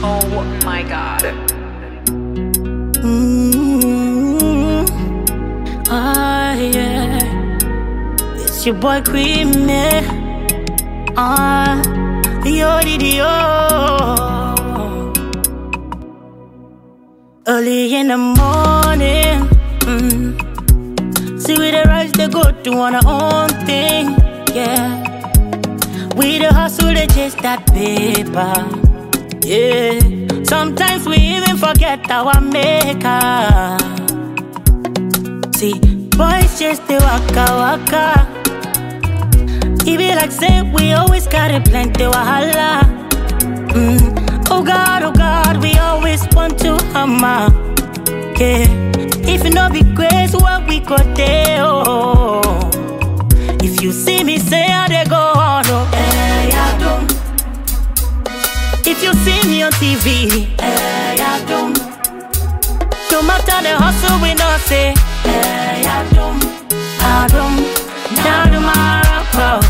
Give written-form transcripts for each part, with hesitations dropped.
Oh my God. Ah, yeah. It's your boy Cream, yeah. Dio. Early in the morning, see we the rise, they go do on our own thing, yeah. We the hustle, they chase that paper, yeah. Sometimes we even forget our maker. See, boys just the waka. It be like say we always carry plenty wahala. Oh God, we always want to hammer. Yeah, if you know be grace, what we could do. If you see me say how they go on, oh, hey, I don't. If you see me on TV, hey, I don't. No matter the hustle, we not say, hey, I don't. Now tomorrow.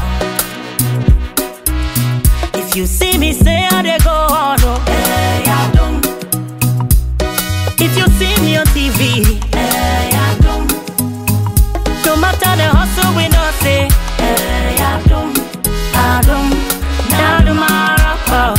If you see me say how they go on, oh, hey, I don't. If you see me on TV, hey, I don't. No matter the hustle, we not say, hey, I don't. Now tomorrow.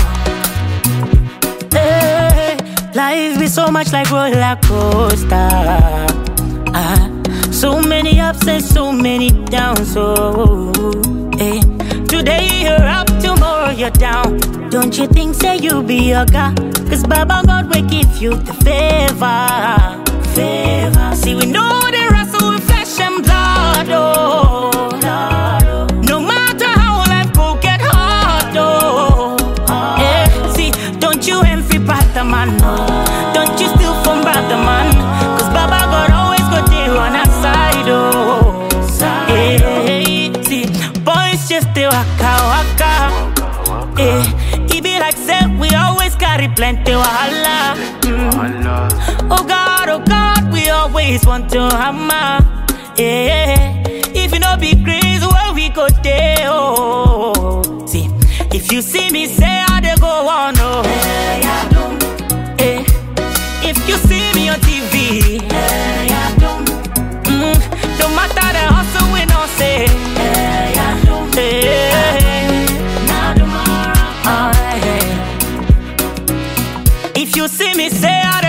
Hey, life be so much like roller coaster. So many ups and so many downs. Oh, hey. Today you're up, tomorrow you're down. Don't you think say you be a guy? Cause Baba God will give you the favor. See we know the wrestle with flesh and blood, oh. No matter how life go get hard, oh. Yeah. See, don't you envy brother man, no. Don't you steal from brother man. Cause Baba God always go there on our side, oh. Hey, see, boys just the waka. It be like say we always carry plenty wahala. Oh God, we always want to hammer. Yeah, if you know be crazy, where we go there, oh. See, if you see me say how they go on, oh. Hey, I don't. Hey, if you see me on TV, hey, I don't. No matter the hustle, we don't say, hey, I don't. Hey, now tomorrow. If you see me say I